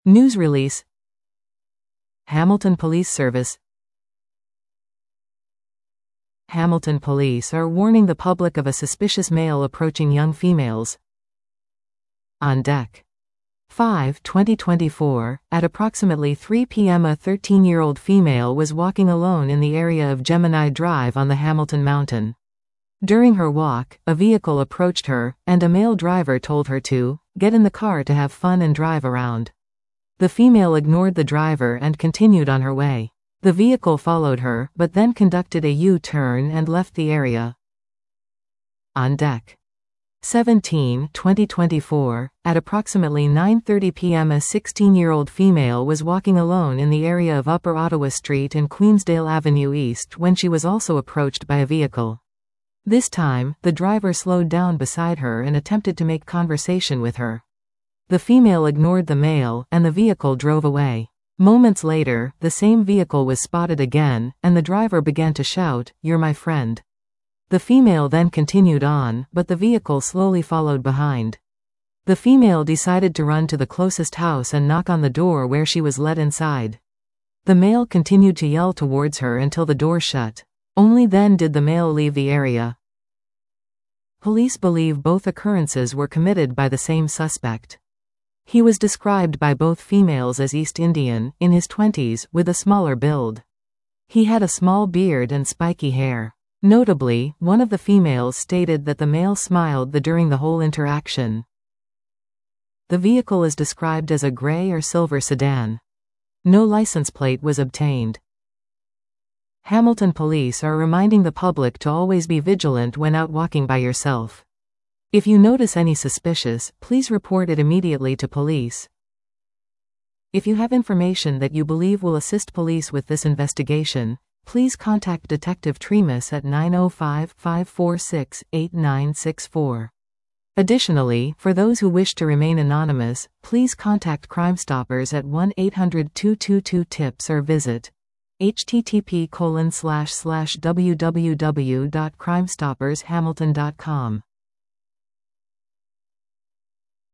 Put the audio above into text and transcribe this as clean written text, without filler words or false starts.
News release. Hamilton Police Service. Hamilton police are warning the public of a suspicious male approaching young females. On deck. 5/2024, at approximately 3 p.m. a 13-year-old female was walking alone in the area of Gemini Drive on the Hamilton Mountain. During her walk, a vehicle approached her, and a male driver told her to get in the car to have fun and drive around. The female ignored the driver and continued on her way. The vehicle followed her, but then conducted a U-turn and left the area. On deck. 17/2024, at approximately 9:30 p.m. a 16-year-old female was walking alone in the area of Upper Ottawa Street and Queensdale Avenue East when she was also approached by a vehicle. This time, the driver slowed down beside her and attempted to make conversation with her. The female ignored the male, and the vehicle drove away. Moments later, the same vehicle was spotted again, and the driver began to shout, "You're my friend." The female then continued on, but the vehicle slowly followed behind. The female decided to run to the closest house and knock on the door, where she was let inside. The male continued to yell towards her until the door shut. Only then did the male leave the area. Police believe both occurrences were committed by the same suspect. He was described by both females as East Indian, in his 20s, with a smaller build. He had a small beard and spiky hair. Notably, one of the females stated that the male smiled during the whole interaction. The vehicle is described as a gray or silver sedan. No license plate was obtained. Hamilton police are reminding the public to always be vigilant when out walking by yourself. If you notice any suspicious, please report it immediately to police. If you have information that you believe will assist police with this investigation, please contact Detective Tremas at 905-546-8964. Additionally, for those who wish to remain anonymous, please contact Crime Stoppers at 1-800-222-TIPS or visit http://www.crimestoppershamilton.com.